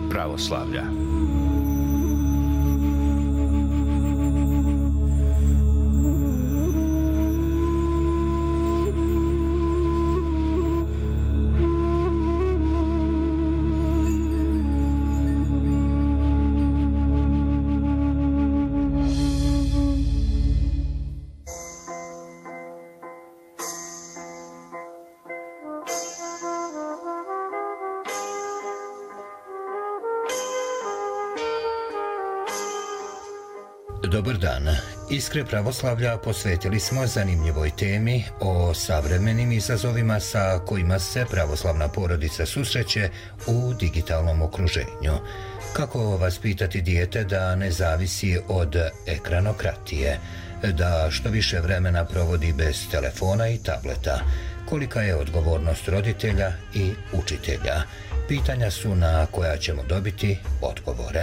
pravoslavlja. Dobar dan. Iskre pravoslavlja posvetili smo zanimljivoj temi o savremenim izazovima sa kojima se pravoslavna porodica susreće u digitalnom okruženju. Kako vaspitati dijete da ne zavisi od ekranokratije, da što više vremena provodi bez telefona i tableta, kolika je odgovornost roditelja i učitelja. Pitanja su na koja ćemo dobiti odgovore.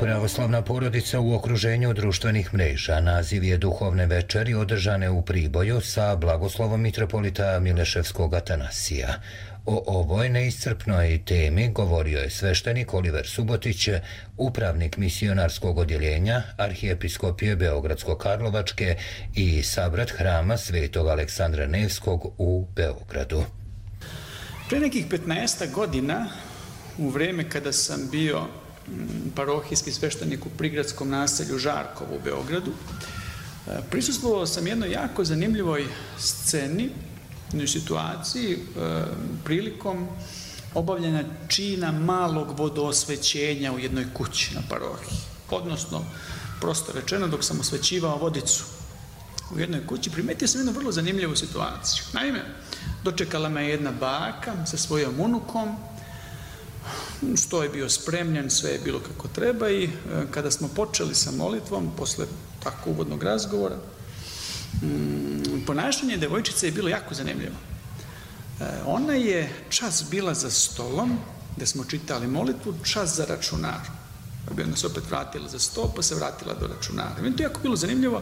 Pravoslavna porodica u okruženju društvenih mreža naziv je duhovne večeri održane u Priboju sa blagoslovom mitropolita Mileševskog Atanasija. O ovoj neiscrpnoj temi govorio je sveštenik Oliver Subotić, upravnik misionarskog odjeljenja Arhijepiskopije Beogradsko-Karlovačke i sabrat hrama Svetog Aleksandra Nevskog u Beogradu. Pre nekih 15 godina, u vreme kada sam bio parohijski sveštenik u prigradskom naselju Žarkovo u Beogradu, prisustvovao sam jednoj jako zanimljivoj sceni, jednoj situaciji, prilikom obavljanja čina malog vodoosvećenja u jednoj kući na parohiji. Odnosno, prosto rečeno, dok sam osvećivao vodicu u jednoj kući, primetio sam jednu vrlo zanimljivu situaciju. Naime, dočekala me jedna baka sa svojom unukom, sto je bio spremljen, sve je bilo kako treba i kada smo počeli sa molitvom, posle tako uvodnog razgovora, ponašanje devojčice je bilo jako zanimljivo. Ona je čas bila za stolom, gde smo čitali molitvu, čas za računar. Pa bi onda se opet vratila za sto, pa se vratila do računara. Meni to jako bilo zanimljivo,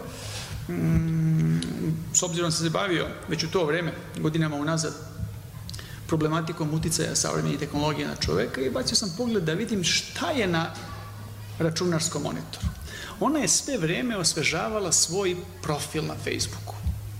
s obzirom da sam se bavio već u to vreme, godinama unazad, problematikom uticaja savremenih tehnologija na čoveka i bacio sam pogled da vidim šta je na računarskom monitoru. Ona je sve vreme osvežavala svoj profil na Facebooku.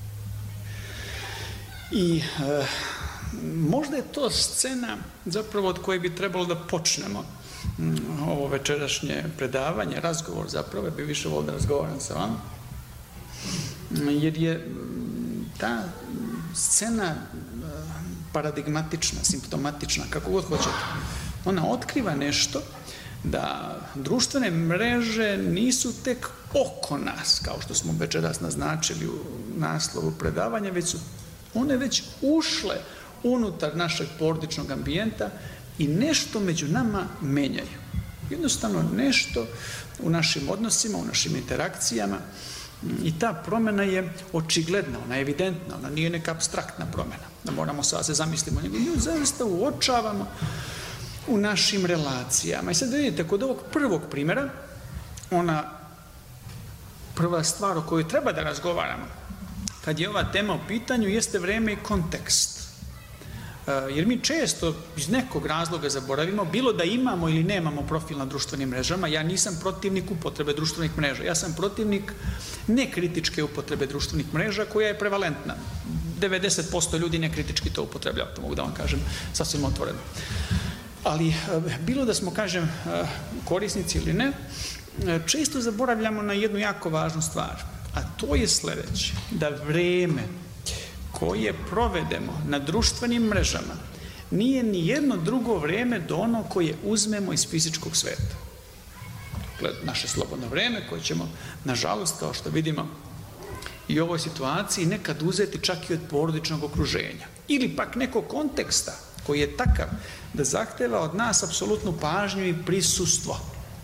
I možda je to scena zapravo od koje bi trebalo da počnemo ovo večerašnje predavanje, razgovor zapravo, bi više volio da razgovaram sa vama, jer je ta scena paradigmatična, simptomatična, kako god hoćete. Ona otkriva nešto da društvene mreže nisu tek oko nas, kao što smo večeras naznačili u naslovu predavanja, već su one već ušle unutar našeg porodičnog ambijenta i nešto među nama menjaju. Jednostavno nešto u našim odnosima, u našim interakcijama i ta promjena je očigledna, ona je evidentna, ona nije neka apstraktna promjena, da moramo sada se zamislimo, nego nju zaista uočavamo u našim relacijama. I sad vidite, kod ovog prvog primjera, ona prva stvar o kojoj treba da razgovaramo, kad je ova tema u pitanju, jeste vreme i kontekst. Jer mi često iz nekog razloga zaboravimo, bilo da imamo ili nemamo profil na društvenim mrežama. Ja nisam protivnik upotrebe društvenih mreža, ja sam protivnik nekritičke upotrebe društvenih mreža koja je prevalentna. 90% ljudi nekritički to upotrebljava, to mogu da vam kažem sasvim otvoreno. Ali bilo da smo, kažem, korisnici ili ne, često zaboravljamo na jednu jako važnu stvar, a to je sledeće, da vreme koje provedemo na društvenim mrežama nije ni jedno drugo vreme do ono koje uzmemo iz fizičkog sveta. Naše slobodno vreme koje ćemo, nažalost, kao što vidimo i u ovoj situaciji, nekad uzeti čak i od porodičnog okruženja. Ili pak nekog konteksta koji je takav da zahteva od nas apsolutnu pažnju i prisustvo.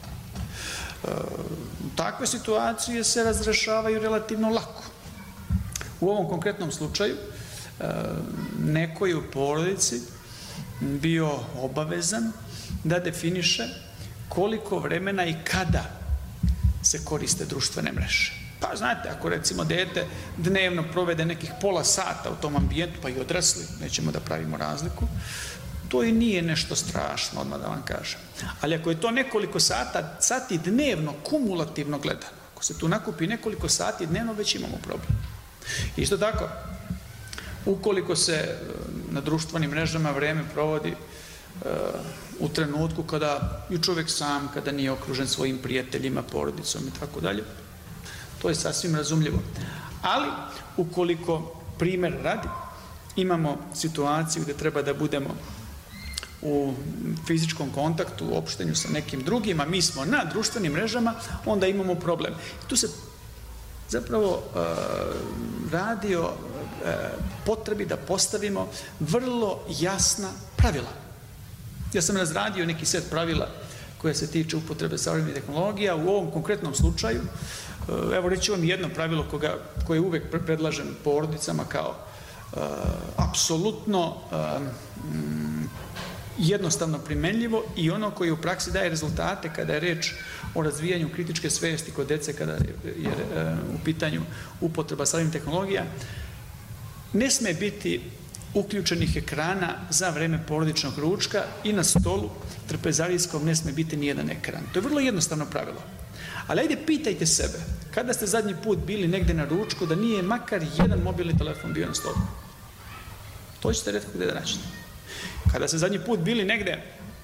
Takve situacije se razrešavaju relativno lako. U ovom konkretnom slučaju neko je u porodici bio obavezan da definiše koliko vremena i kada se koriste društvene mreže. Pa znate, ako recimo dete dnevno provede nekih pola sata u tom ambijentu, pa i odrasli, nećemo da pravimo razliku, to i nije nešto strašno, odmah da vam kažem. Ali ako je to nekoliko sati dnevno, kumulativno gledano, ako se tu nakupi nekoliko sati dnevno, već imamo problem. Isto tako, ukoliko se na društvenim mrežama vreme provodi u trenutku kada je čovjek sam, kada nije okružen svojim prijateljima, porodicom i tako dalje, to je sasvim razumljivo. Ali, ukoliko, primjer radi, imamo situaciju gdje treba da budemo u fizičkom kontaktu, u opštenju sa nekim drugima, mi smo na društvenim mrežama, onda imamo problem. Tu se zapravo radi o potrebi da postavimo vrlo jasna pravila. Ja sam razradio neki set pravila koja se tiče upotrebe savremenih tehnologija. U ovom konkretnom slučaju, evo reći vam jedno pravilo koje uvek predlažem porodicama kao apsolutno jednostavno primenljivo i ono koje u praksi daje rezultate kada je reč o razvijanju kritičke svesti kod dece, kada je u pitanju upotreba savremenih tehnologija. Ne sme biti uključenih ekrana za vreme porodičnog ručka i na stolu trpezarijskom ne sme biti nijedan ekran. To je vrlo jednostavno pravilo. Ali ajde pitajte sebe, kada ste zadnji put bili negde na ručku da nije makar jedan mobilni telefon bio na stolu? To ćete retko gde da naćete. Kada ste zadnji put bili negde,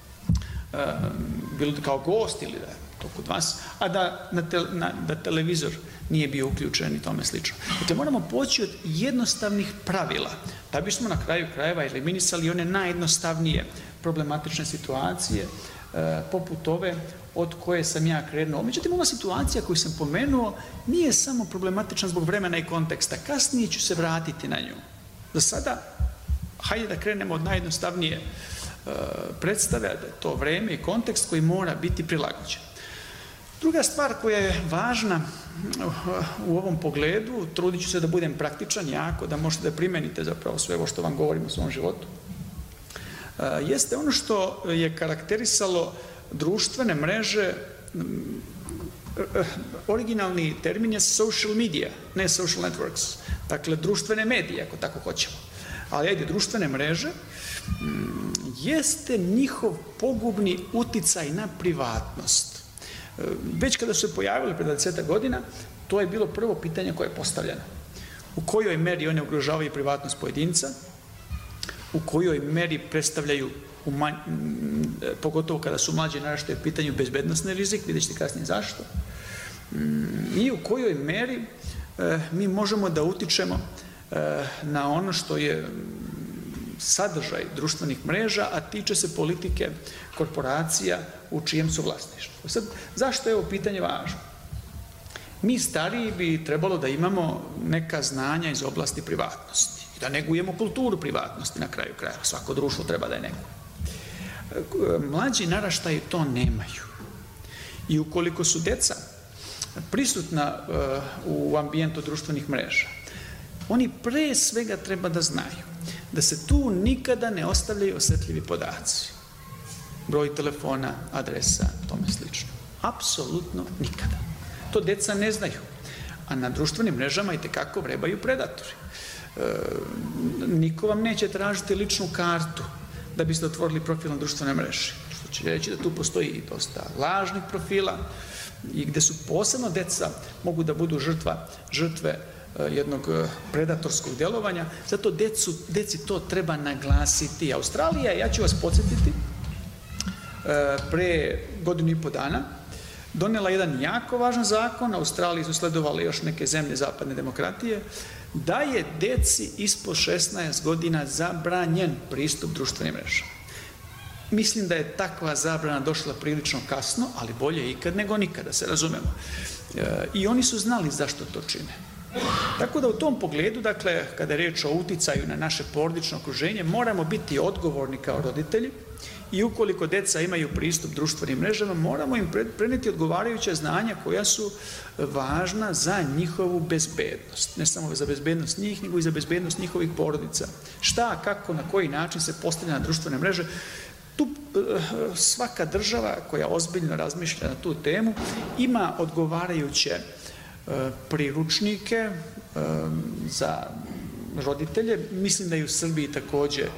bili kao gost ili da je to kod vas, a da televizor nije bio uključen i tome slično. Dakle, moramo poći od jednostavnih pravila, da bismo na kraju krajeva eliminisali one najjednostavnije problematične situacije, poput ove od koje sam ja krenuo. Međutim, ova situacija koju sam pomenuo nije samo problematična zbog vremena i konteksta. Kasnije ću se vratiti na nju. Za sada, hajde da krenemo od najjednostavnije predstave, da je to vreme i kontekst koji mora biti prilagođen. Druga stvar koja je važna u ovom pogledu, trudit ću se da budem praktičan jako, da možete da primenite zapravo sve ovo što vam govorim u svom životu, jeste ono što je karakterisalo društvene mreže. Originalni termin je social media, ne social networks, dakle društvene medije, ako tako hoćemo. Ali ajde, društvene mreže jeste njihov pogubni uticaj na privatnost. Već kada su se pojavili pred 20 godina, to je bilo prvo pitanje koje je postavljeno. U kojoj meri one ugrožavaju privatnost pojedinca, u kojoj meri predstavljaju, pogotovo kada su mlađi naraštaji, u pitanju bezbednosni rizik, vidjet ćete kasnije zašto, i u kojoj meri mi možemo da utičemo na ono što je sadržaj društvenih mreža, a tiče se politike korporacija u čijem su vlasništvu. Sad, zašto je ovo pitanje važno? Mi stariji bi trebalo da imamo neka znanja iz oblasti privatnosti i da negujemo kulturu privatnosti na kraju kraja. Svako društvo treba da je neguje. Mlađi naraštaji to nemaju. I ukoliko su deca prisutna u ambijentu društvenih mreža, oni pre svega treba da znaju da se tu nikada ne ostavljaju osetljivi podaci. Broj telefona, adresa, tome slično. Apsolutno nikada. To deca ne znaju. A na društvenim mrežama i tekako vrebaju predatori. Niko vam neće tražiti ličnu kartu da biste otvorili profil na društvene mreže. Što će reći da tu postoji i dosta lažnih profila i gde su posebno deca mogu da budu žrtve jednog predatorskog djelovanja. Zato deci to treba naglasiti. Australija, ja ću vas podsjetiti, pre 1,5 godinu donela jedan jako važan zakon, Australiji su sledovali još neke zemlje zapadne demokratije, da je deci ispod 16 godina zabranjen pristup društvenim mrežama. Mislim da je takva zabrana došla prilično kasno, ali bolje ikad nego nikada, se razumemo. I oni su znali zašto to čine. Tako da u tom pogledu, dakle, kada je reč o uticaju na naše porodično okruženje, moramo biti odgovorni kao roditelji i ukoliko deca imaju pristup društvenim mrežama, moramo im preneti odgovarajuća znanja koja su važna za njihovu bezbednost. Ne samo za bezbednost njih, nego i za bezbednost njihovih porodica. Šta, kako, na koji način se postavlja na društvene mreže. Tu svaka država koja ozbiljno razmišlja na tu temu ima odgovarajuće priručnike za roditelje. Mislim da i u Srbiji takođe,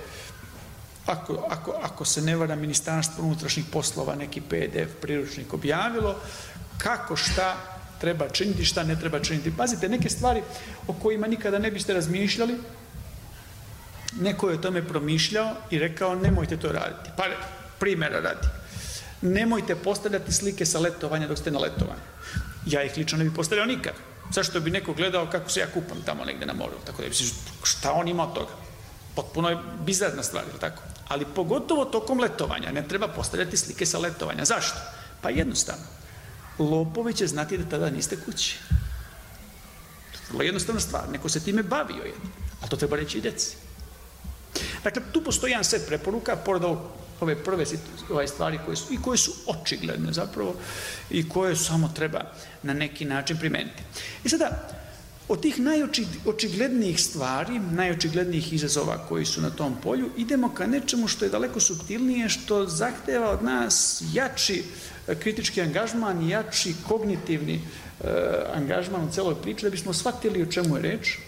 ako se ne vara, Ministarstvo unutrašnjih poslova neki PDF priručnik objavilo kako šta treba činiti, šta ne treba činiti. Pazite, neke stvari o kojima nikada ne biste razmišljali, neko je o tome promišljao i rekao nemojte to raditi. Pa primjera radi. Nemojte postavljati slike sa letovanja dok ste na letovanju. Ja ih lično ne bi postavljao nikad. Zašto bi neko gledao kako se ja kupam tamo negde na moru? Tako da bi se, šta on ima od toga? Potpuno je bizarna stvar, ili tako? Ali pogotovo tokom letovanja ne treba postavljati slike sa letovanja. Zašto? Pa jednostavno. Lopovi će znati da tada niste kući. Vrlo jednostavna stvar. Neko se time bavio jedno. A to treba reći i deci. Dakle, tu postoji jedan set preporuka, pored ove prve stvari koje su očigledne zapravo i koje samo treba na neki način primeniti. I sada, Od tih najočiglednijih stvari, najočiglednijih izazova koji su na tom polju, idemo ka nečemu što je daleko suptilnije, što zahteva od nas jači kritički angažman, jači kognitivni angažman u celoj priči, da bismo shvatili o čemu je reč.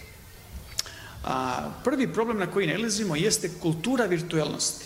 A prvi problem na koji nailazimo jeste kultura virtuelnosti.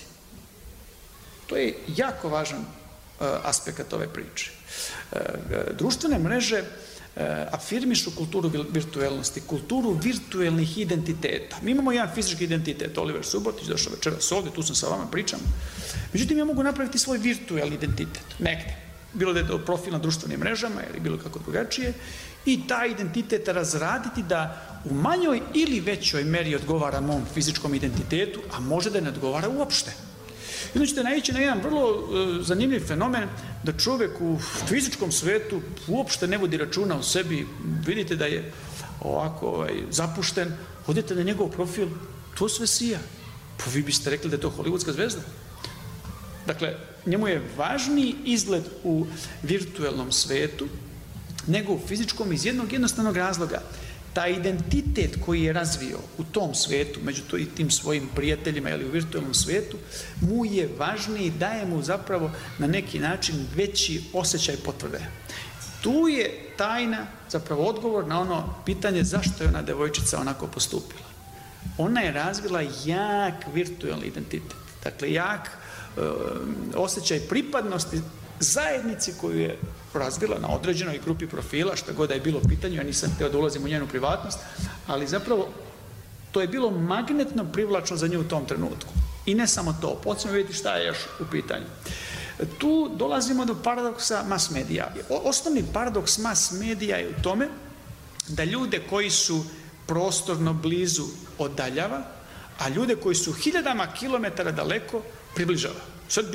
To je jako važan aspekt ove priče. Društvene mreže afirmišu kulturu virtuelnosti, kulturu virtuelnih identiteta. Mi imamo jedan fizički identitet, Oliver Subotić, došao večeras ovde, tu sam sa vama, pričam. Međutim, ja mogu napraviti svoj virtuelni identitet, negde. Bilo da je to profil na društvenim mrežama ili bilo kako drugačije, i taj identitet razraditi da u manjoj ili većoj meri odgovara mom fizičkom identitetu, a može da ne odgovara uopšte. I onda ćete naići na jedan vrlo zanimljiv fenomen da čovek u fizičkom svetu uopšte ne vodi računa o sebi, vidite da je ovako zapušten, odete na njegov profil, to sve sija. Pa vi biste rekli da je to hollywoodska zvezda. Dakle, njemu je važniji izgled u virtuelnom svetu nego u fizičkom iz jednog jednostavnog razloga. Taj identitet koji je razvio u tom svetu, među tim svojim prijateljima ili u virtualnom svetu, mu je važniji, daje mu zapravo na neki način veći osjećaj potvrde. Tu je tajna, zapravo odgovor na ono pitanje zašto je ona devojčica onako postupila. Ona je razvila jak virtualni identitet, dakle jak osjećaj pripadnosti zajednici koju je razvila na određenoj grupi profila, što god da je bilo pitanje, ja nisam hteo da ulazim u njenu privatnost, ali zapravo to je bilo magnetno privlačno za nju u tom trenutku. I ne samo to, počnemo vidjeti šta je još u pitanju. Tu dolazimo do paradoksa mass medija. Osnovni paradoks mass medija je u tome da ljude koji su prostorno blizu oddaljava, a ljude koji su hiljadama kilometara daleko približava. Sad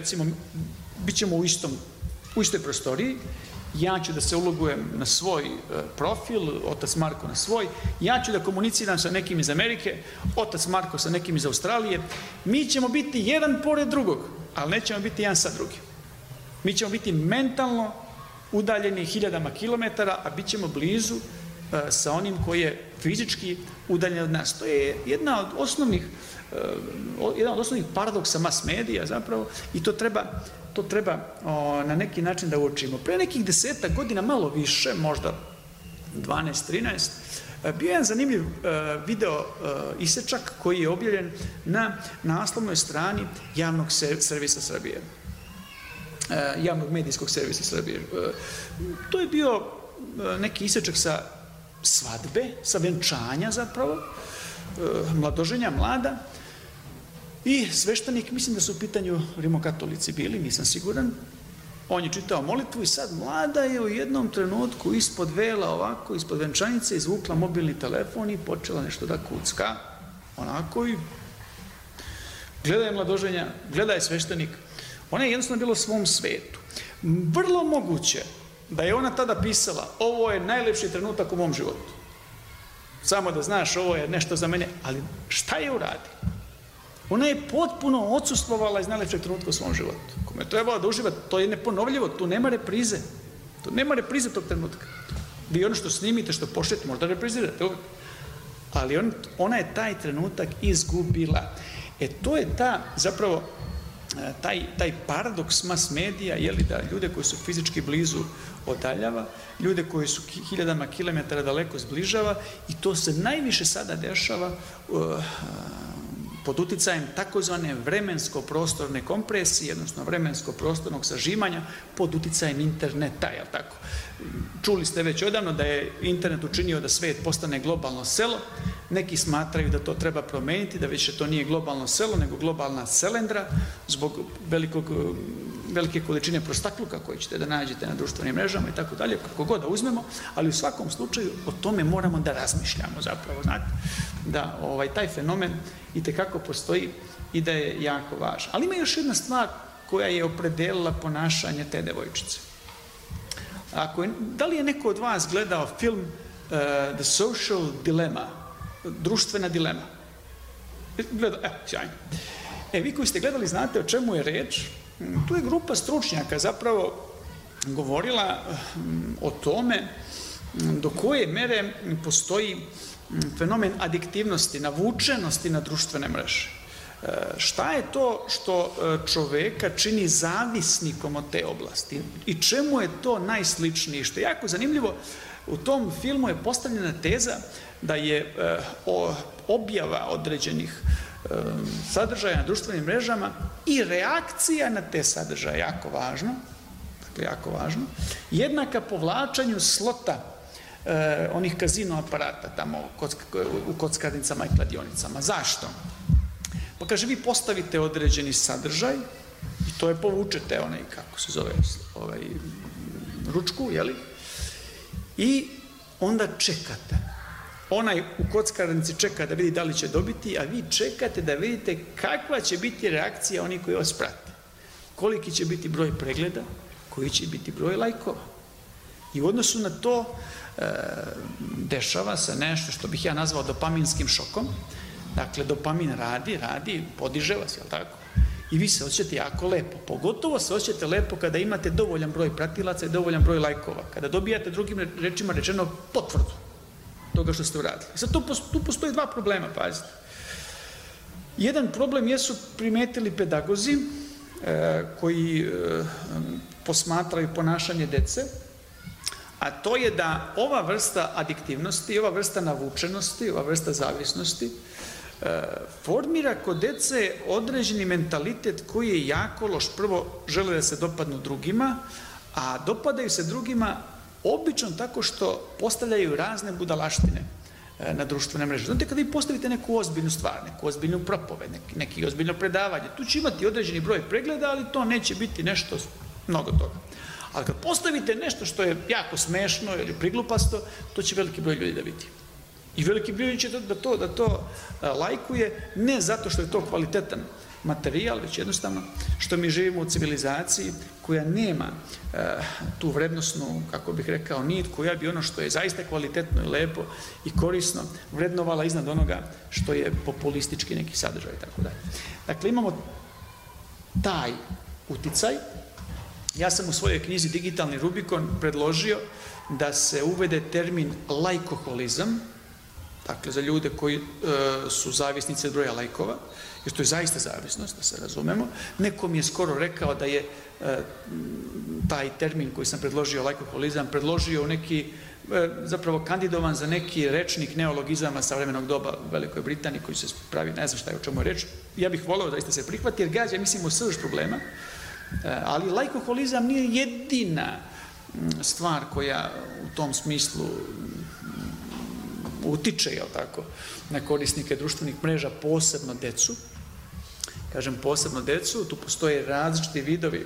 bit ćemo u istoj prostoriji, ja ću da se ulogujem na svoj profil, otac Marko na svoj, ja ću da komuniciram sa nekim iz Amerike, otac Marko sa nekim iz Australije, mi ćemo biti jedan pored drugog, ali nećemo biti jedan sa drugim. Mi ćemo biti mentalno udaljeni hiljadama kilometara, a bit ćemo blizu sa onim koji je fizički udaljen od nas. To je jedan od osnovnih paradoksa mass medija zapravo i to treba na neki način da uočimo. Pre nekih 10 godina, malo više, možda 12-13, bio je jedan zanimljiv video isečak koji je objavljen na naslovnoj strani javnog servisa Srbije. Javnog medijskog servisa Srbije. To je bio neki isečak sa svadbe, sa venčanja zapravo, mladoženja, mlada, i sveštenik, mislim da su u pitanju rimokatolici bili, nisam siguran, on je čitao molitvu i sad mlada je u jednom trenutku ispod vela ovako, ispod venčanice izvukla mobilni telefon i počela nešto da kucka, onako, i gleda je mladoženja, gleda je sveštenik, ona je jednostavno bila u svom svetu. Vrlo moguće da je ona tada pisala, ovo je najlepši trenutak u mom životu. Samo da znaš, ovo je nešto za mene, ali šta je uradila? Ona je potpuno odsustvovala iz najlepšeg trenutka u svom životu. Kome je trebala da uživa, to je neponovljivo, tu nema reprize. Tu nema reprize tog trenutka. Vi ono što snimite, što pošljete, možda reprizirate uvijek. Ali ona je taj trenutak izgubila. To je zapravo taj paradoks mass medija, da ljude koji su fizički blizu odaljava, ljude koji su hiljadama kilometara daleko zbližava, i to se najviše sada dešava pod uticajem takozvane vremensko-prostorne kompresije, odnosno vremensko-prostornog sažimanja, pod uticajem interneta, jel tako? Čuli ste već odavno da je internet učinio da svet postane globalno selo, neki smatraju da to treba promeniti, da više to nije globalno selo, nego globalna selendra, zbog velike količine prostakluka koje ćete da nađete na društvenim mrežama i tako dalje, kako god da uzmemo, ali u svakom slučaju o tome moramo da razmišljamo zapravo, znate, da taj fenomen itekako postoji i da je jako važan. Ali ima još jedna stvar koja je opredelila ponašanje te devojčice. Da li je neko od vas gledao film The Social Dilemma, društvena dilema? Sjajno. Vi koji ste gledali znate o čemu je reč. Tu je grupa stručnjaka zapravo govorila o tome do koje mere postoji fenomen adiktivnosti, navučenosti na društvene mreže. Šta je to što čoveka čini zavisnikom od te oblasti i čemu je to najsličnije? Što je jako zanimljivo, u tom filmu je postavljena teza da je objava određenih sadržaja na društvenim mrežama i reakcija na te sadržaje jako važno, jednaka povlačenju slota onih kazino aparata tamo u kockarnicama i kladionicama. Zašto? Pa kaže, vi postavite određeni sadržaj i to je povučete kako se zove, ručku, jeli? I onda čekate. Onaj u kockarnici čeka da vidi da li će dobiti, a vi čekate da vidite kakva će biti reakcija onih koji vas prate. Koliki će biti broj pregleda, koji će biti broj lajkova. I u odnosu na to dešava se nešto što bih ja nazvao dopaminskim šokom. Dakle, dopamin radi, podiže vas, jel tako? I vi se osjećate jako lepo. Pogotovo se osjećate lepo kada imate dovoljan broj pratilaca i dovoljan broj lajkova. Kada dobijate, drugim rečima rečeno, potvrdu toga što ste uradili. I sad tu postoji dva problema, pazite. Jedan problem jesu primetili pedagozi koji posmatraju ponašanje dece, a to je da ova vrsta adiktivnosti, ova vrsta navučenosti, ova vrsta zavisnosti formira kod dece određeni mentalitet koji je jako loš. Prvo, žele da se dopadnu drugima, a dopadaju se drugima obično tako što postavljaju razne budalaštine na društvene mreže. Znate, kada vi postavite neku ozbiljnu stvar, neku ozbiljnu propoved, neki ozbiljno predavanje, tu će imati određeni broj pregleda, ali to neće biti nešto mnogo toga. Ali kad postavite nešto što je jako smešno ili priglupasto, to će veliki broj ljudi da vidi. I veliki broj ljudi će da to lajkuje, ne zato što je to kvalitetan materijal, već jednostavno što mi živimo u civilizaciji koja nema tu vrednosnu, kako bih rekao, nit, koja bi ono što je zaista kvalitetno i lepo i korisno vrednovala iznad onoga što je populistički neki sadržaj i tako dalje. Dakle, imamo taj uticaj. Ja sam u svojoj knjizi Digitalni Rubikon predložio da se uvede termin lajkoholizam, dakle za ljude koji su zavisnici od broja lajkova, jer to je zaista zavisnost, da se razumemo. Neko mi je skoro rekao da je taj termin koji sam predložio, lajkoholizam, predložio u neki, zapravo kandidovan za neki rečnik neologizama savremenog doba u Velikoj Britaniji koji se pravi, ne znam šta je, o čemu je reč. Ja bih voleo da se prihvati, jer gađa, mislim, u srž problema. Ali lajkoholizam nije jedina stvar koja u tom smislu utiče, jel tako, na korisnike društvenih mreža, posebno decu. Kažem posebno decu, tu postoje različiti vidovi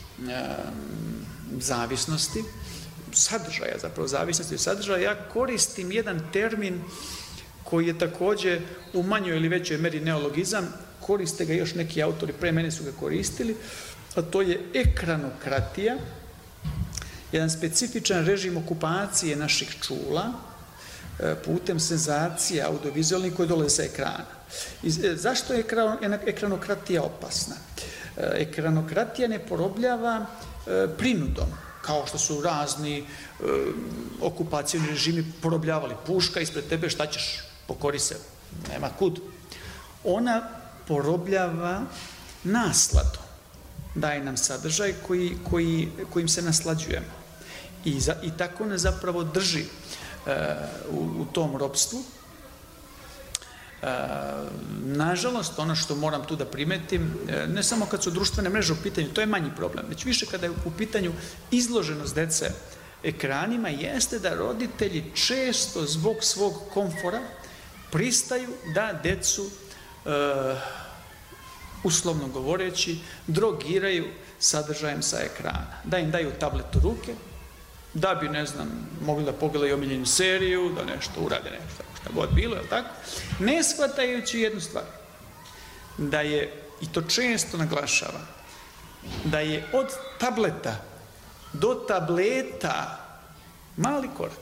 zavisnosti, sadržaja, zapravo zavisnosti od sadržaja. Ja koristim jedan termin koji je takođe u manjoj ili većoj meri neologizam, koriste ga još neki autori, pre mene su ga koristili, a to je ekranokratija, jedan specifičan režim okupacije naših čula putem senzacija audiovizualnih koje dolaze sa ekrana. Zašto je ekranokratija opasna? Ekranokratija ne porobljava prinudom, kao što su razni okupacijni režimi porobljavali. Puška ispred tebe, šta ćeš? Pokori se, nema kud. Ona porobljava nasladom. Daje nam sadržaj kojim se naslađujemo. I tako nas zapravo drži u tom ropstvu. Nažalost, ono što moram tu da primetim, ne samo kad su društvene mreže u pitanju, to je manji problem, već više kada je u pitanju izloženost dece ekranima, jeste da roditelji često zbog svog komfora pristaju da decu, uslovno govoreći, drogiraju sadržajem sa ekrana. Da im daju tablet u ruke, da bi, ne znam, mogli da pogledaju omiljenu seriju, da nešto urade, nešto, šta god bilo, je li tako? Ne shvatajući jednu stvar, da je, i to često naglašava, da je od tableta do tableta mali korak.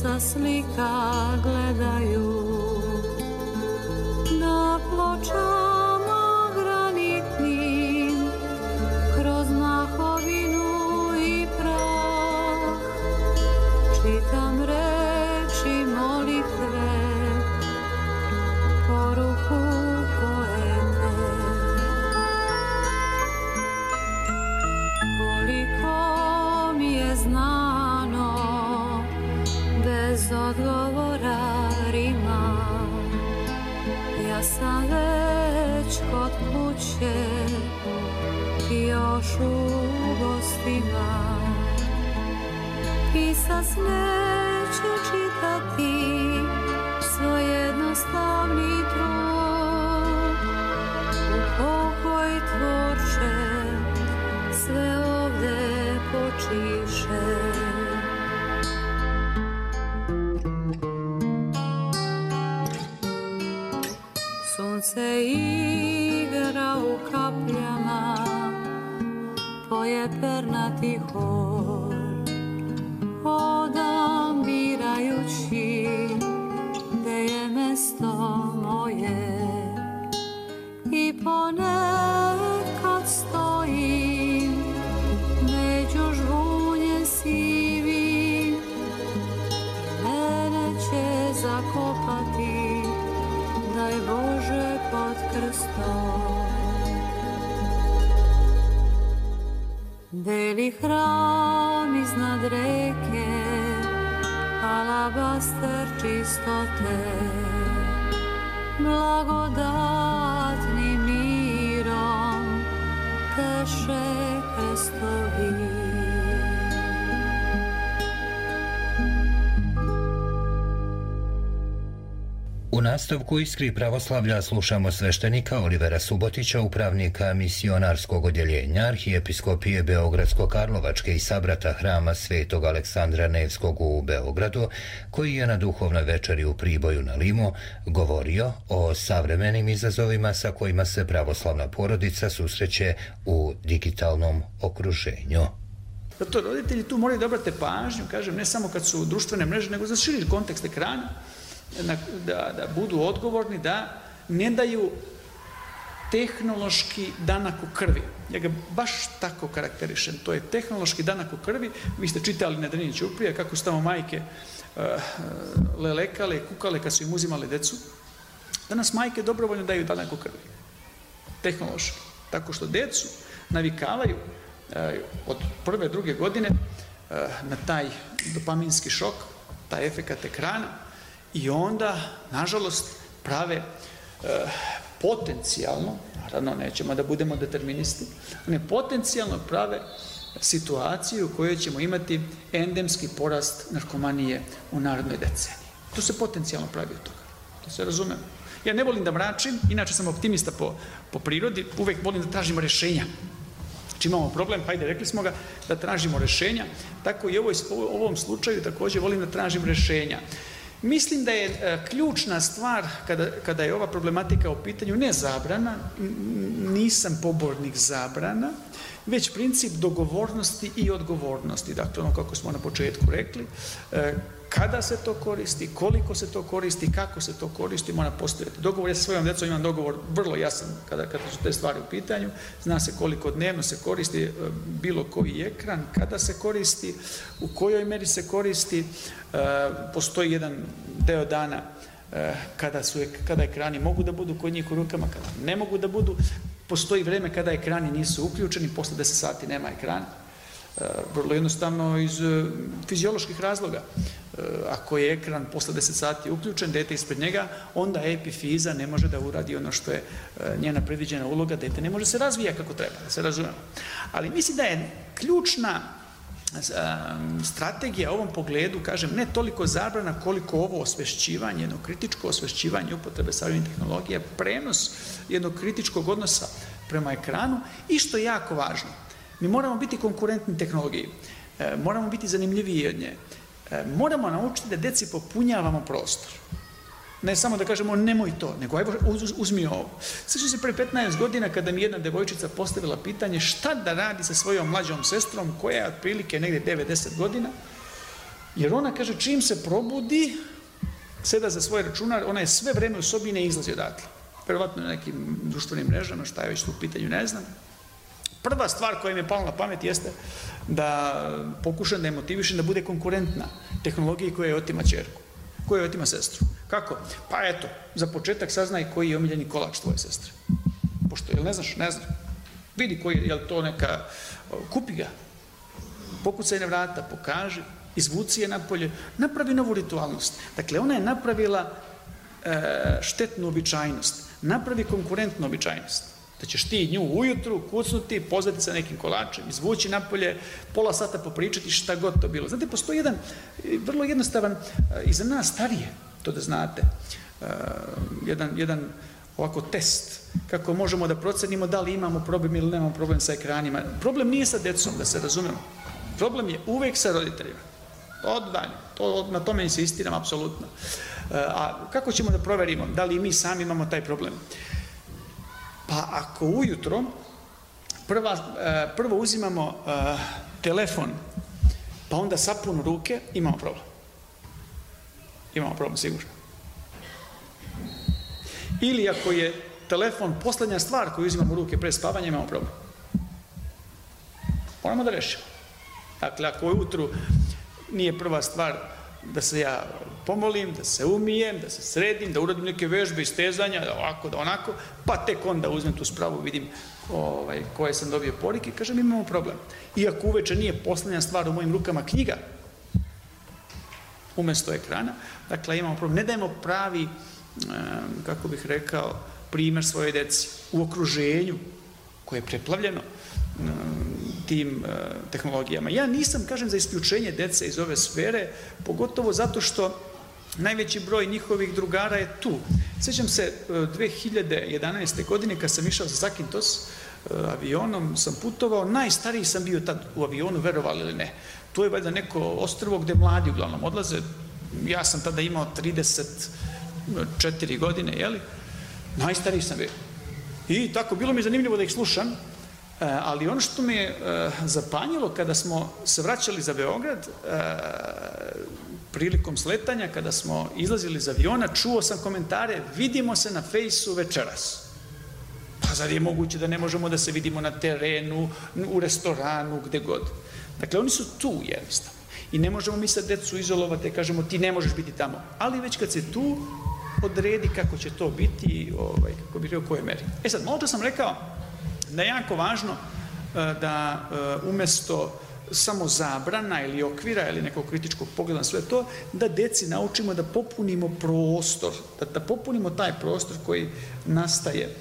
sa slika gledaju na pločama granitnim kroz mahovinu i prah. Čitam reči molitve, poruku poete. Koliko mi je znano, bez odgovora rima, ja sam već kod kuće, ti još u gostima. Pisac neće čitati svoj jednostavni trud. U pokoj tvorče sve ovde počiše. Sunce igra u kapljama, poje pernati hor. Hodam birajući gde je mesto moje i ponekad stojim među žvunje sivi. Mene će zakopati, daj Bože, pod krstom. Beli hram iznad reke, alabaster čistote, blagodatnim mirom teše krestovi. U nastavku Iskri pravoslavlja slušamo sveštenika Olivera Subotića, upravnika misionarskog odjeljenja Arhijepiskopije Beogradsko-Karlovačke i sabrata hrama Svetog Aleksandra Nevskog u Beogradu, koji je na duhovnoj večeri u Priboju na Limu govorio o savremenim izazovima sa kojima se pravoslavna porodica susreće u digitalnom okruženju. Zato roditelji tu moraju da obrate pažnju, kažem, ne samo kad su društvene mreže, nego za širi kontekst ekrana, da budu odgovorni, da ne daju tehnološki danak u krvi. Ja ga baš tako karakterišem. To je tehnološki danak u krvi. Vi ste čitali na Drini Ćuprija kako su tamo majke lelekale, kukale kad su im uzimali decu. Danas majke dobrovoljno daju danak u krvi. Tehnološki. Tako što decu navikavaju od prve, druge godine na taj dopaminski šok, taj efekat ekrana, i onda, nažalost, prave potencijalno, naravno nećemo da budemo deterministi, one potencijalno prave situaciju u kojoj ćemo imati endemski porast narkomanije u narednoj deceniji. To se potencijalno pravi od toga. To se razumemo. Ja ne volim da mračim, inače sam optimista po prirodi, uvek volim da tražimo rešenja. Znači imamo problem, hajde, rekli smo ga, da tražimo rešenja, tako i u ovom slučaju također volim da tražim rešenja. Mislim da je ključna stvar kada je ova problematika u pitanju ne zabrana, nisam pobornik zabrana, već princip dogovornosti i odgovornosti. Dakle, ono kako smo na početku rekli, kada se to koristi, koliko se to koristi, kako se to koristi, mora postojati dogovor. Ja sa svojom djecom imam dogovor vrlo jasan kada su te stvari u pitanju. Zna se koliko dnevno se koristi bilo koji ekran, kada se koristi, u kojoj meri se koristi. Postoji jedan deo dana kada ekrani mogu da budu kod njih u rukama, kada ne mogu da budu. Postoji vreme kada ekrani nisu uključeni, posle 10 sati nema ekrana. Vrlo jednostavno iz fizioloških razloga. Ako je ekran posle 10 sati uključen, dete ispred njega, onda epifiza ne može da uradi ono što je njena predviđena uloga, dete ne može se razvija kako treba, da se razumemo. Ali mislim da je ključna strategija u ovom pogledu, kažem, ne toliko zabrana koliko ovo osvešćivanje, jedno kritičko osvešćivanje upotrebe savremenih tehnologija, prenos jednog kritičkog odnosa prema ekranu i što je jako važno, mi moramo biti konkurentni tehnologiji, moramo biti zanimljiviji od nje, moramo naučiti da deci popunjavamo prostor. Ne samo da kažemo nemoj to, nego ajmo uzmi ovo. Sjećam se pre 15 godina kada mi jedna devojčica postavila pitanje šta da radi sa svojom mlađom sestrom koja je otprilike negde 9-10 godina Jer ona, kaže, čim se probudi, seda za svoj računar, ona je sve vreme u sobi i ne izlazi odatle. Verovatno na nekim društvenim mrežama, šta je već tu u pitanju, ne znam. Prva stvar koja mi je pala na pamet jeste da pokušam da je motivišem da bude konkurentna tehnologiji koja je otima ćerku, koja je otima sestru. Kako? Pa eto, za početak saznaj koji je omiljeni kolač tvoje sestre. Pošto, jel ne znaš? Ne znam. Vidi koji je, jel to neka, kupi ga, pokucaj na vrata, pokaži, izvuci je napolje, napravi novu ritualnost. Dakle, ona je napravila štetnu običajnost, napravi konkurentnu običajnost. Da ćeš ti nju ujutru kucnuti, pozvati sa nekim kolačem, izvući napolje, pola sata popričati šta god to bilo. Znate, postoji jedan vrlo jednostavan, i za nas starije, to da znate, jedan ovako test, kako možemo da procenimo da li imamo problem ili nemamo problem sa ekranima. Problem nije sa decom, da se razumemo. Problem je uvek sa roditeljima. Na tome insistiram, apsolutno. A kako ćemo da proverimo da li mi sami imamo taj problem? Pa ako ujutro prvo uzimamo telefon, pa onda sapun ruke, imamo problem. Imamo problem, sigurno. Ili ako je telefon poslednja stvar koju uzimamo u ruke pre spavanja, imamo problem. Moramo da rešimo. Dakle, ako ujutru nije prva stvar da se ja pomolim, da se umijem, da se sredim, da uradim neke vežbe i stezanja, da ovako, da onako, pa tek onda uzmem tu spravu, vidim koje sam dobio poruke, kažem, imamo problem. Iako uveče nije poslednja stvar u mojim rukama knjiga, umesto ekrana, dakle, imamo problem. Ne dajemo pravi, kako bih rekao, primer svoje deci u okruženju koje je preplavljeno tim tehnologijama. Ja nisam, kažem, za isključenje dece iz ove sfere, pogotovo zato što najveći broj njihovih drugara je tu. Sjećam se 2011. godine kad sam išao za Zakintos, avionom sam putovao, najstariji sam bio tad u avionu, verovali ili ne. To je valjda neko ostrvo gde mladi uglavnom odlaze. Ja sam tada imao 34 godine, jeli? Najstariji sam bio. I tako, bilo mi je zanimljivo da ih slušam, ali ono što me je zapanjilo kada smo se vraćali za Beograd, prilikom sletanja, kada smo izlazili iz aviona, čuo sam komentare, vidimo se na Fejsu večeras. Pa zar je moguće da ne možemo da se vidimo na terenu, u restoranu, gde god. Dakle, oni su tu jednostavno. I ne možemo mi sad decu izolovati, kažemo ti ne možeš biti tamo. Ali već kad se tu odredi kako će to biti, kako bih rekao, u kojoj meri. Sad, malo sam rekao da je jako važno da umesto samo zabrana ili okvira ili nekog kritičkog pogleda na sve to, da deci naučimo da popunimo prostor, da popunimo taj prostor koji nastaje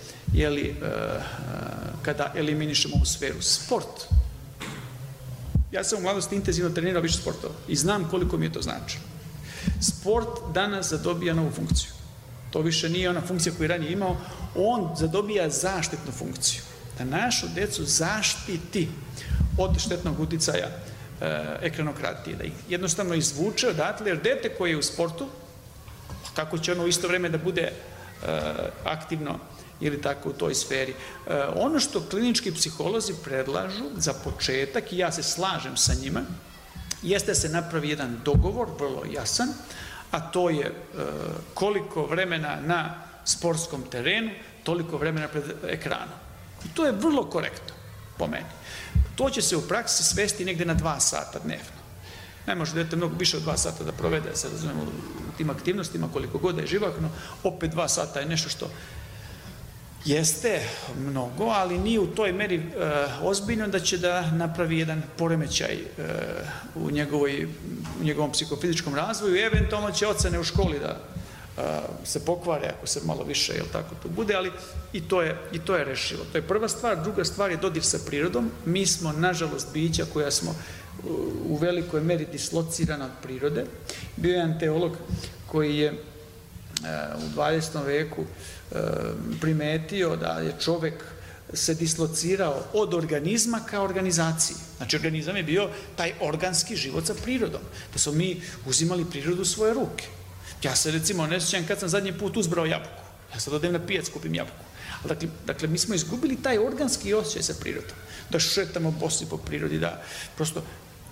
kada eliminišemo ovu sferu. Sport. Ja sam u mladosti intenzivno trenirao više sportova i znam koliko mi je to značilo. Sport danas zadobija novu funkciju. To više nije ona funkcija koju je ranije imao, on zadobija zaštitnu funkciju. Da našu decu zaštiti od štetnog uticaja ekranokratije, da ih jednostavno izvuče odatle, jer dete koje je u sportu, kako će ono u isto vreme da bude aktivno ili tako u toj sferi. Ono što klinički psiholozi predlažu za početak, i ja se slažem sa njima, jeste da se napravi jedan dogovor, vrlo jasan, a to je koliko vremena na sportskom terenu, toliko vremena pred ekranom. I to je vrlo korektno, po meni. To će se u praksi svesti negde na 2 sata dnevno. Ne može dete mnogo više od 2 sata da provede, se razumemo, u tim aktivnostima, koliko god je živahno, opet 2 sata je nešto što jeste mnogo, ali nije u toj meri ozbiljno da će da napravi jedan poremećaj u njegovom psihofizičkom razvoju i eventualno će ocene u školi da se pokvare ako se malo više, jel tako to bude, ali i to je rešivo. To je prva stvar. Druga stvar je dodir sa prirodom. Mi smo, nažalost, bića koja smo u velikoj meri dislocirana od prirode. Bio je jedan teolog koji je u 20. veku primetio da je čovek se dislocirao od organizma ka organizaciji. Znači, organizam je bio taj organski život sa prirodom. Da smo mi uzimali prirodu u svoje ruke. Ja se, recimo, ne sjećam kad sam zadnji put uzbrao jabuku. Ja sad odem na pijac, kupim jabuku. Dakle, mi smo izgubili taj organski osjećaj sa prirodom. Da šetamo bosi po prirodi, da prosto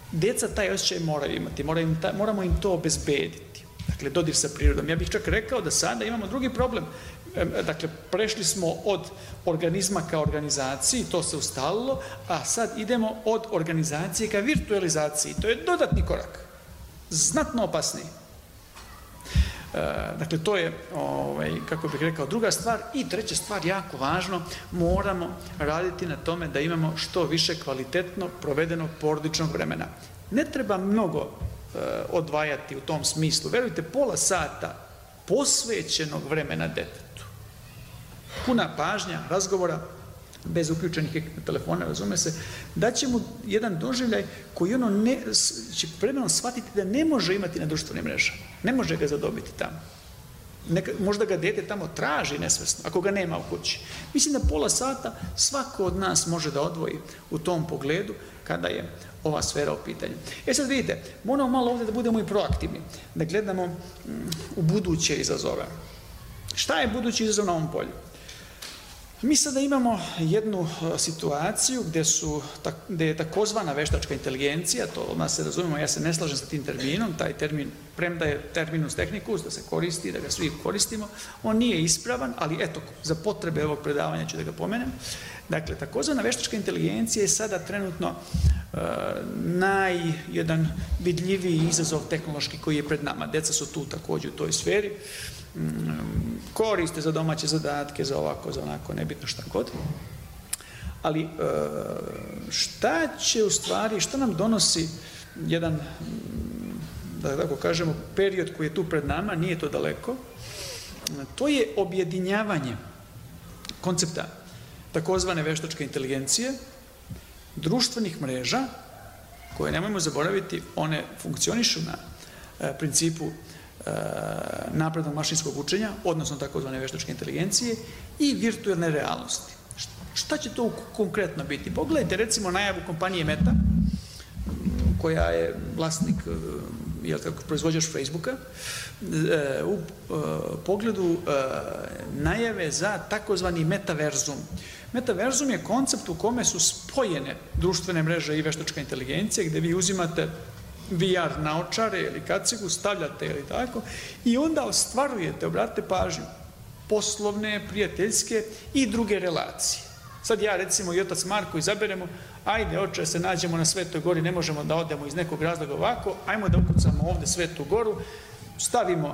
Djeca taj osjećaj moraju imati, moramo im to obezbediti. Dakle, dodir sa prirodom. Ja bih čak rekao da sada imamo drugi problem. Dakle, prešli smo od organizma ka organizaciji, to se ustalilo, a sad idemo od organizacije ka virtualizaciji. To je dodatni korak, znatno opasniji. Dakle, to je, kako bih rekao, druga stvar. I treća stvar, jako važno, moramo raditi na tome da imamo što više kvalitetno provedenog porodičnog vremena. Ne treba mnogo odvajati u tom smislu. Verujte, pola sata posvećenog vremena detetu. Puna pažnja, razgovora, bez uključenih telefona, razume se, da će mu jedan doživljaj koji će vremenom shvatiti da ne može imati na društvenim mrežama. Ne može ga zadobiti tamo. Možda ga dete tamo traži nesvesno, ako ga nema u kući. Mislim da pola sata svako od nas može da odvoji u tom pogledu kada je ova sfera u pitanju. Sad vidite, moramo malo ovdje da budemo i proaktivni, da gledamo u buduće izazove. Šta je budući izazov na ovom polju? Mi sada imamo jednu situaciju gdje je takozvana veštačka inteligencija, to od nas se razumemo, ja se ne slažem sa tim terminom, taj termin, premda je terminus technicus, da se koristi, da ga svi koristimo, on nije ispravan, ali eto, za potrebe ovog predavanja ću da ga pomenem. Dakle, takozvana veštačka inteligencija je sada trenutno jedan vidljiviji izazov tehnološki koji je pred nama. Deca su tu također u toj sferi, koriste za domaće zadatke, za ovako, za onako, nebitno šta god. Ali šta će u stvari, šta nam donosi jedan, da tako kažemo, period koji je tu pred nama, nije to daleko, to je objedinjavanje koncepta takozvane veštačke inteligencije, društvenih mreža, koje, nemojmo zaboraviti, one funkcionišu na principu naprednog mašinskog učenja, odnosno takozvane veštačke inteligencije, i virtualne realnosti. Šta će to konkretno biti? Pogledajte recimo najavu kompanije Meta, koja je vlasnik, proizvođač Facebooka, u pogledu najave za takozvani metaverzum. Metaverzum je koncept u kome su spojene društvene mreže i veštačka inteligencija, gde vi uzimate VR naočare ili kacigu, stavljate ili tako, i onda ostvarujete, obratite pažnju, poslovne, prijateljske i druge relacije. Sad ja, recimo, i otac Marko izaberemo, ajde, oče, se nađemo na Svetoj gori, ne možemo da odemo iz nekog razloga ovako, ajmo da ukucamo ovde Svetu goru, stavimo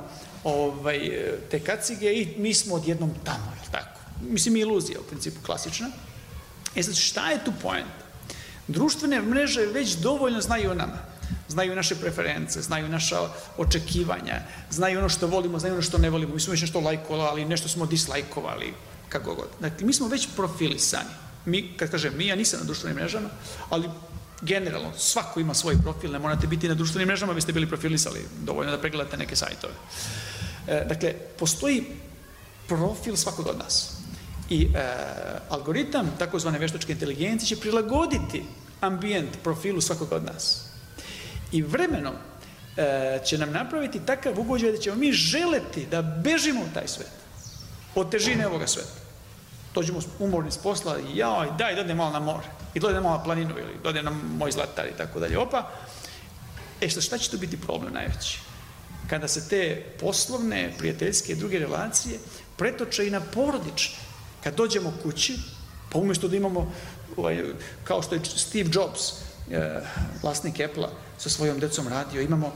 te kacige i mi smo odjednom tamo, je li tako? Mislim, iluzija, u principu, klasična. Sad, šta je tu point? Društvene mreže već dovoljno znaju o nama. Znaju naše preference, znaju naša očekivanja, znaju ono što volimo, znaju ono što ne volimo. Mi smo već nešto lajkovali, nešto smo dislajkovali, kako god. Dakle, mi smo već profilisani. Kad kažem mi, ja nisam na društvenim mrežama, ali generalno, svako ima svoj profil, ne morate biti na društvenim mrežama, vi ste bili profilisali, dovoljno da pregledate neke sajtove. Dakle, postoji profil svakog od nas. I algoritam takozvane veštačke inteligencije će prilagoditi ambijent profilu svakog od nas. I vremenom će nam napraviti takav ugođaj da ćemo mi želeti da bežimo u taj svet, od težine ovoga sveta. Dođemo umorni s posla i jaj, daj, dodem malo na more, i dodem malo na planinu, ili dodem na moj zlatar i tako dalje. Opa, šta će tu biti problem najveći? Kada se te poslovne, prijateljske i druge relacije pretoče i na porodične. Kad dođemo kući, pa umjesto da imamo, kao što je Steve Jobs, vlasnik Apple-a, sa svojom decom radio, imamo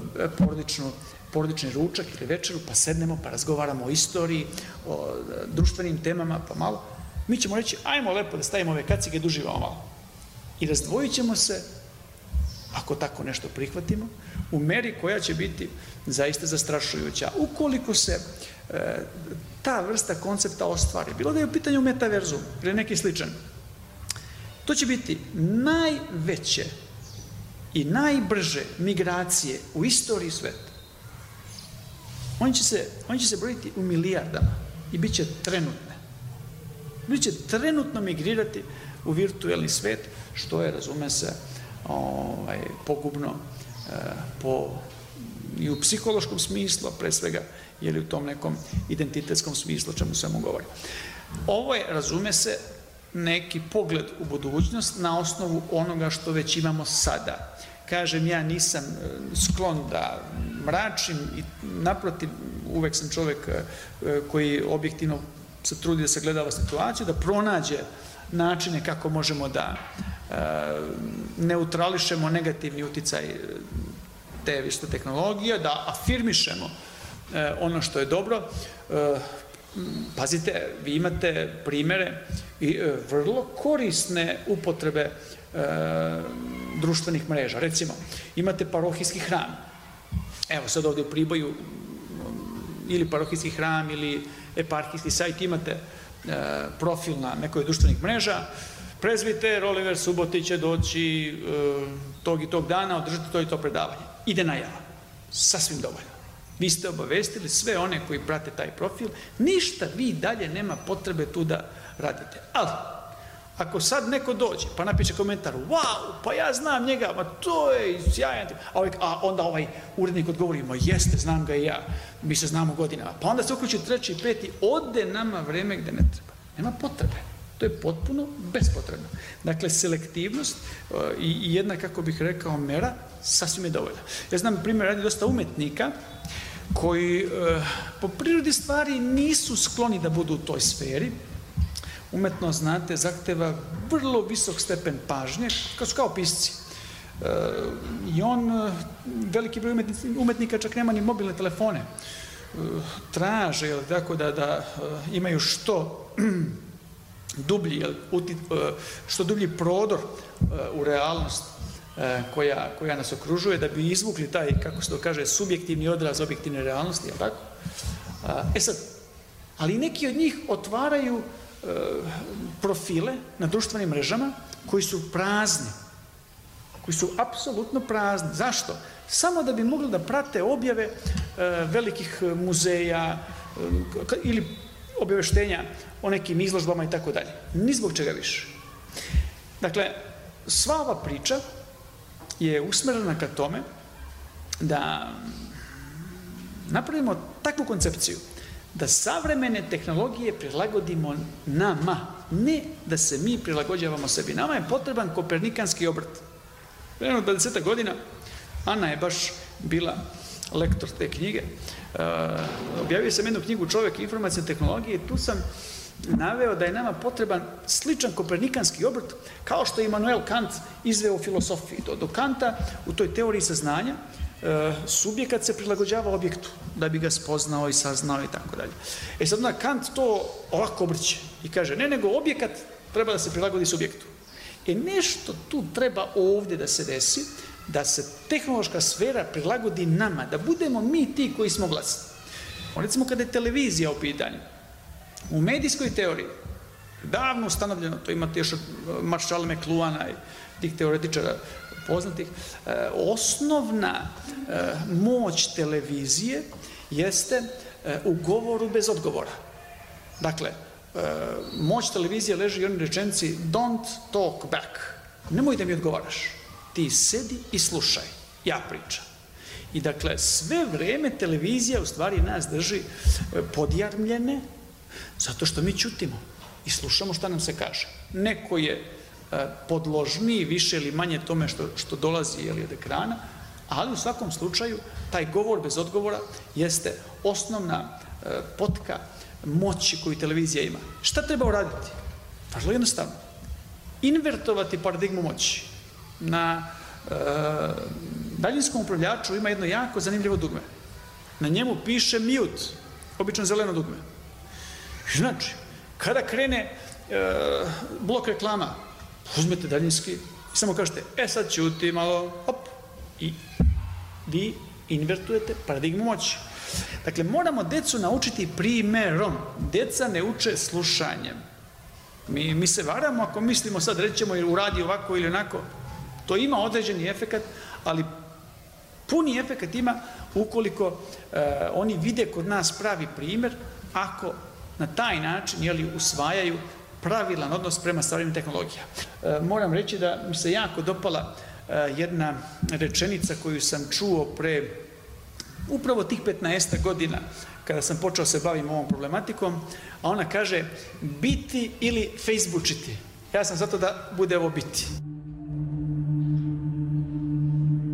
porodični ručak ili večeru, pa sednemo, pa razgovaramo o istoriji, o društvenim temama, pa malo. Mi ćemo reći, ajmo lepo da stavimo ove kacige, da uživamo malo. I razdvojit ćemo se, ako tako nešto prihvatimo, u meri koja će biti zaista zastrašujuća. Ukoliko se ta vrsta koncepta ostvari, bilo da je u pitanju metaverzum ili neki sličan, to će biti najveće i najbrže migracije u istoriji sveta. Oni će se brojiti u milijardama i bit će trenutne. Bit će trenutno migrirati u virtualni svet, što je, razume se, pogubno i u psihološkom smislu, a pre svega, ili u tom nekom identitetskom smislu, o čemu svemu govori. Ovo je, razume se, neki pogled u budućnost na osnovu onoga što već imamo sada. kažem, ja nisam sklon da mračim i naprotiv, uvek sam čovjek koji objektivno se trudi da sagledava situaciju, da pronađe načine kako možemo da neutrališemo negativni uticaj te vrste tehnologije, da afirmišemo ono što je dobro. Pazite, vi imate primere i vrlo korisne upotrebe društvenih mreža. Recimo, imate parohijski hram. Evo sad ovdje u Priboju ili parohijski hram ili eparhijski sajt, imate profil na nekoj društvenih mreža. Prezbiter Oliver Subotić će doći tog i tog dana, održati to i to predavanje. Ide najava. Sasvim dovoljno. Vi ste obavestili sve one koji prate taj profil, ništa vi dalje nema potrebe tu da radite. Ali, ako sad neko dođe pa napiše komentar, wow, pa ja znam njega, ma to je sjajan, a onda ovaj urednik odgovori, ma jeste, znam ga i ja, mi se znamo godinama, pa onda se uključi treći i peti, ode nama vreme gde ne treba. Nema potrebe. To je potpuno bespotrebno. Dakle, selektivnost i jedna, kako bih rekao, mera, sasvim je dovoljna. Ja znam, primjer, radi dosta umetnika koji po prirodi stvari nisu skloni da budu u toj sferi. Umetnost, znate, zahteva vrlo visok stepen pažnje, kao pisci. I veliki broj umetnika čak nema ni mobilne telefone. Traže, tako da imaju što dublji prodor u realnost koja nas okružuje, da bi izvukli taj, kako se to kaže, subjektivni odraz objektivne realnosti, je li tako? Sad, ali neki od njih otvaraju profile na društvenim mrežama koji su prazni, koji su apsolutno prazni. Zašto? Samo da bi mogli da prate objave velikih muzeja ili obaveštenja o nekim izložbama i tako dalje. Ni zbog čega više. Dakle, sva ova priča je usmerena ka tome da napravimo takvu koncepciju da savremene tehnologije prilagodimo nama, ne da se mi prilagođavamo sebi. Nama je potreban kopernikanski obrt. Jedno 20 godina Ana je baš bila lektor te knjige. Objavio sam jednu knjigu Čovjek i informacijne tehnologije i tu sam naveo da je nama potreban sličan kopernikanski obrt kao što je Immanuel Kant izveo u filosofiji. Do Kanta u toj teoriji saznanja subjekat se prilagođava objektu da bi ga spoznao i saznao i tako dalje. Sad onda Kant to ovako obrće i kaže, ne, nego objekat treba da se prilagodi subjektu. Nešto tu treba ovdje da se desi, da se tehnološka sfera prilagodi nama, da budemo mi ti koji smo glasni. Recimo kada je televizija u pitanju, u medijskoj teoriji, davno ustanovljeno, to imate još od Marshalla McLuhana i tih teoretičara poznatih, osnovna moć televizije jeste u govoru bez odgovora. Dakle, moć televizije leži u onoj rečenici don't talk back. Nemoj da mi odgovaraš. Ti sedi i slušaj. Ja pričam. I dakle, sve vreme televizija u stvari nas drži podjarmljene zato što mi ćutimo i slušamo šta nam se kaže. Neko je podložniji više ili manje tome što dolazi od ekrana, ali u svakom slučaju taj govor bez odgovora jeste osnovna potka moći koju televizija ima. Šta treba uraditi? Vrlo jednostavno. Invertovati paradigmu moći. Na daljinskom upravljaču ima jedno jako zanimljivo dugme. Na njemu piše mute, obično zeleno dugme. Znači, kada krene blok reklama, uzmete daljinski i samo kažete, sad ćuti malo, hop, i vi invertujete paradigmu moći. Dakle, moramo decu naučiti primerom. Deca ne uče slušanjem. Mi se varamo ako mislimo sad, rećemo, uradi ovako ili onako. To ima određeni efekat, ali puni efekat ima ukoliko oni vide kod nas pravi primer, ako na taj način usvajaju pravilan odnos prema savremenim tehnologijama. Moram reći da mi se jako dopala jedna rečenica koju sam čuo pre upravo tih 15 godina kada sam počeo se bavim ovom problematikom, a ona kaže biti ili facebookiti. Ja sam zato da bude ovo biti.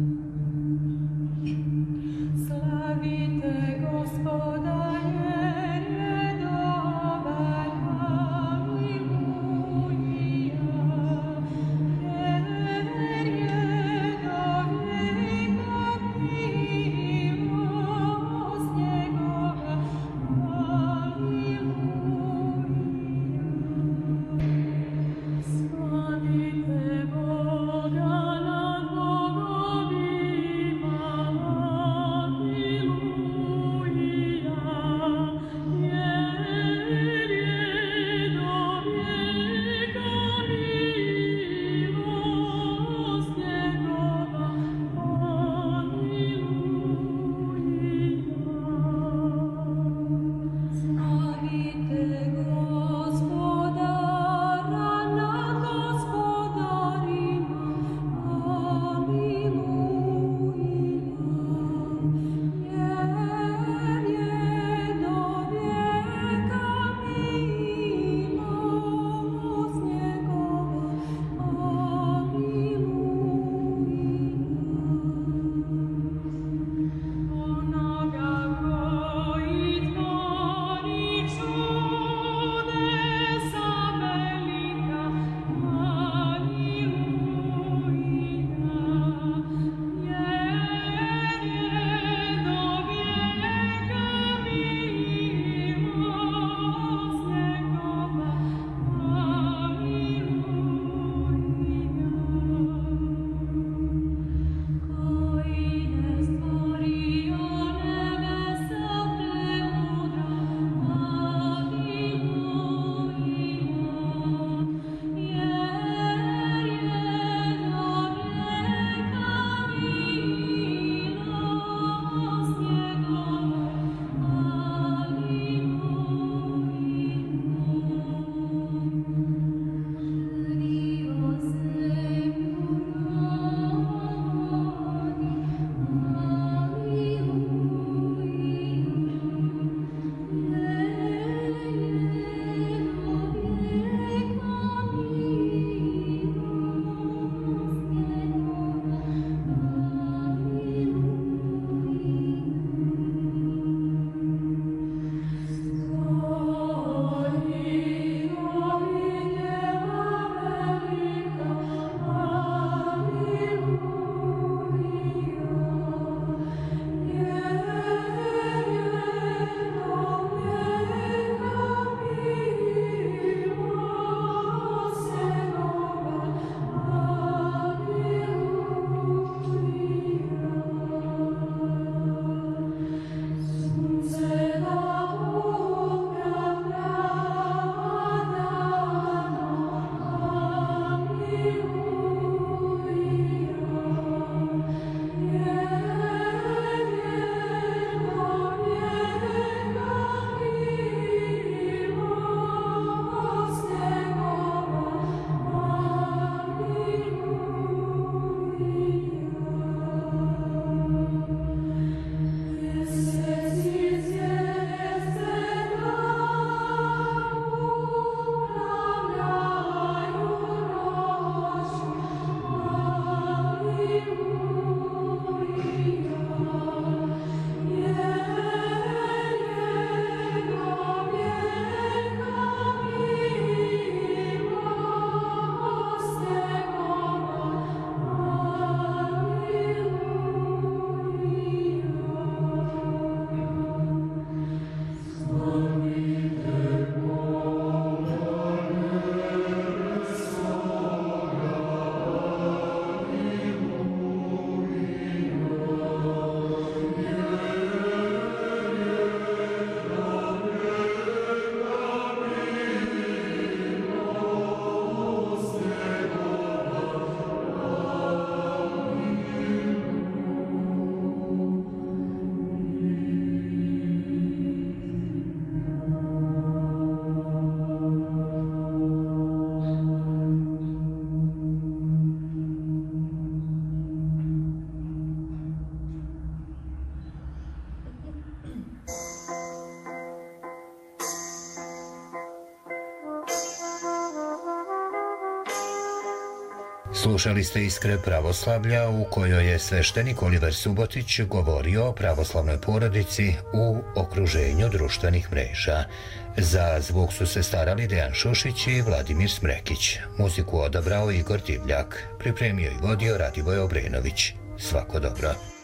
Slušali ste Iskre pravoslavlja u kojoj je sveštenik Oliver Subotić govorio o pravoslavnoj porodici u okruženju društvenih mreža. Za zvuk su se starali Dejan Šušić i Vladimir Smrekić. Muziku odabrao Igor Divljak. Pripremio i vodio Radivoj Obrenović. Svako dobro.